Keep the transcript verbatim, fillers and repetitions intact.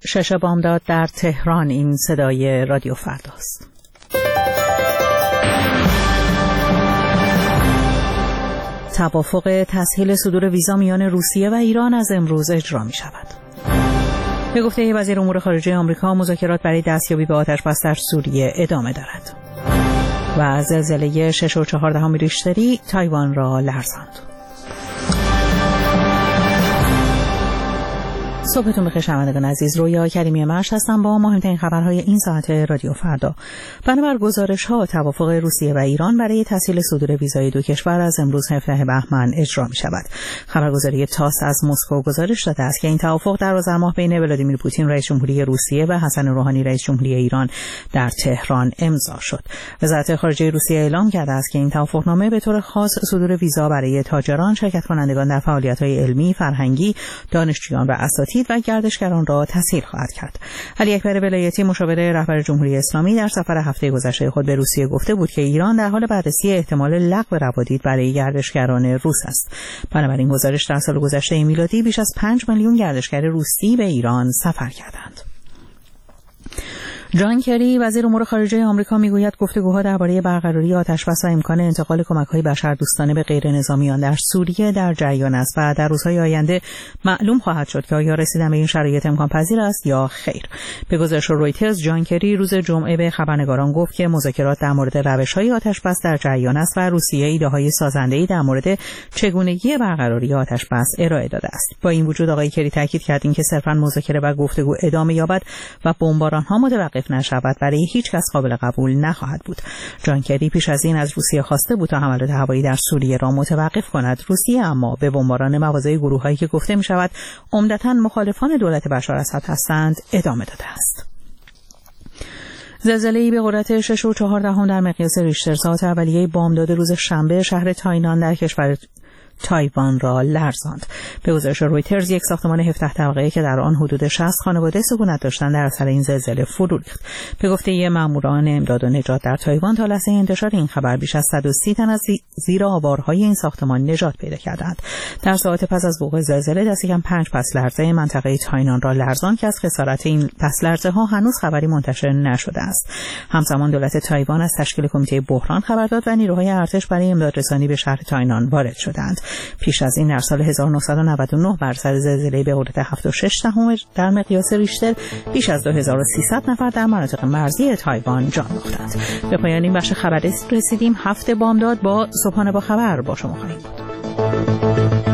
شش بامداد در تهران. این صدای رادیو فرداست. توافق تسهیل صدور ویزا میان روسیه و ایران از امروز اجرا می شود. به گفته وزیر امور خارجه آمریکا، مذاکرات برای دستیابی به آتش‌بس در سوریه ادامه دارد. و زلزله شش و چهار دهم ریشتری تایوان را لرزاند. صبحتون بخیر شنوندگان عزیز. رویا کریمی مرش هستم با مهمترین خبرهای این ساعت رادیو فردا. بنابر گزارش‌ها، توافق روسیه و ایران برای تسهیل صدور ویزای دو کشور از امروز هفدهم بهمن اجرا می‌شود. خبرگزاری تاس از مسکو گزارش داده است که این توافق در آذر ماه بین ولادیمیر پوتین رئیس جمهوری روسیه و حسن روحانی رئیس جمهوری ایران در تهران امضا شد. وزارت خارجه روسیه اعلام کرده است که این توافقنامه به طور خاص صدور ویزا برای تاجران، شرکت کنندگان در فعالیت‌های علمی، فرهنگی، دانشجویان و اساتید و گردشگران را تسهیل خواهد کرد. علی اکبر ولایتی، مشاور رهبر جمهوری اسلامی، در سفر هفته گذشته خود به روسیه گفته بود که ایران در حال بررسی احتمال لغو روادید برای گردشگران روس است. بنابراین گزارش در سال گذشته میلادی بیش از پنج میلیون گردشگر روسی به ایران سفر کردند. جان کری، وزیر امور خارجه آمریکا، میگوید گفتگوها درباره برقراری آتش‌بس و امکان انتقال کمک‌های بشردوستانه به غیرنظامیان در سوریه در جریان است و در روزهای آینده معلوم خواهد شد که آیا رسیدن به این شرایط امکان پذیر است یا خیر. به گزارش رویترز، جان کری روز جمعه به خبرنگاران گفت که مذاکرات در مورد روش‌های آتش‌بس در جریان است و روسیه ایده‌های سازنده‌ای در مورد چگونگی برقراری آتش‌بس ارائه داده است. با این وجود آقای کری تاکید کرد اینکه صرفاً مذاکره و گفتگو ادامه یابد و بمباران‌ها متوقف نشود برای هیچ کس قابل قبول نخواهد بود. جان کری پیش از این از روسیه خواسته بود تا حملات هوایی در سوریه را متوقف کند. روسیه اما به بمباران مواضع گروه‌هایی که گفته می‌شود عمدتاً مخالفان دولت بشار اسد هستند ادامه داده است. زلزله‌ای به قدرت شش و چهار دهم در مقیاس ریشتر ساعت اولیه بامداد روز شنبه شهر تاینان در کشور تایوان را لرزاند. به گزارش رویترز، یک ساختمان هفده طبقه‌ای که در آن حدود شصت خانواده سکونت داشتند در اثر این زلزله فرو ریخت. به گفته ماموران امداد و نجات در تایوان، تا لحظه انتشار این خبر بیش از صد و سی تن از زیر آوارهای این ساختمان نجات پیدا کردند. در ساعات پس از وقوع زلزله دست کم پنج پس لرزه منطقه تاینان را لرزاند که از خسارت این پس لرزه ها هنوز خبری منتشر نشده است. همزمان دولت تایوان از تشکیل کمیته بحران خبر داد و نیروهای ارتش برای امداد رسانی به شهر تاینان وارد شدند. پیش از این در سال هزار و نهصد و نود و نه بر سر زلزله به قدرت هفت و شش دهم در مقیاس ریشتر بیش از دو هزار و سیصد نفر در مناطق مرزی تایوان جان باختند. به پایان این بخش خبری رسیدیم. هفته بامداد با صبحانه با خبر با شما خواهیم بود.